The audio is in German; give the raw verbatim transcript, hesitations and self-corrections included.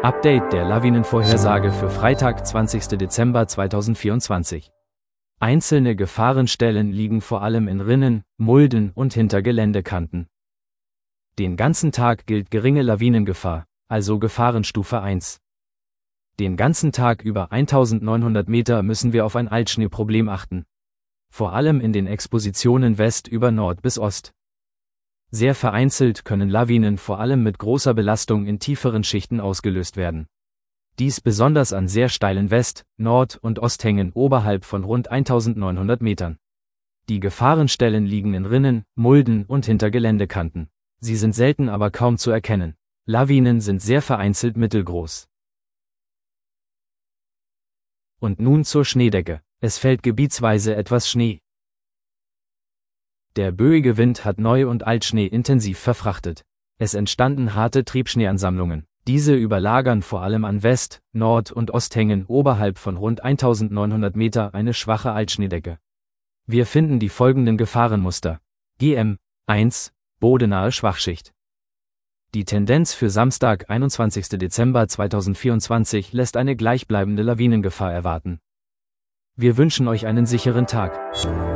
Update der Lawinenvorhersage für Freitag, zwanzigsten Dezember zweitausendvierundzwanzig. Einzelne Gefahrenstellen liegen vor allem in Rinnen, Mulden und hinter Geländekanten. Den ganzen Tag gilt geringe Lawinengefahr, also Gefahrenstufe eins. Den ganzen Tag über eintausendneunhundert Meter müssen wir auf ein Altschneeproblem achten. Vor allem in den Expositionen West über Nord bis Ost. Sehr vereinzelt können Lawinen vor allem mit großer Belastung in tieferen Schichten ausgelöst werden. Dies besonders an sehr steilen West-, Nord- und Osthängen oberhalb von rund eintausendneunhundert Metern. Die Gefahrenstellen liegen in Rinnen, Mulden und hinter Geländekanten. Sie sind selten aber kaum zu erkennen. Lawinen sind sehr vereinzelt mittelgroß. Und nun zur Schneedecke. Es fällt gebietsweise etwas Schnee. Der böige Wind hat Neu- und Altschnee intensiv verfrachtet. Es entstanden harte Triebschneeansammlungen. Diese überlagern vor allem an West-, Nord- und Osthängen oberhalb von rund eintausendneunhundert Meter eine schwache Altschneedecke. Wir finden die folgenden Gefahrenmuster. G M eins, bodenahe Schwachschicht. Die Tendenz für Samstag, einundzwanzigsten Dezember zweitausendvierundzwanzig lässt eine gleichbleibende Lawinengefahr erwarten. Wir wünschen euch einen sicheren Tag.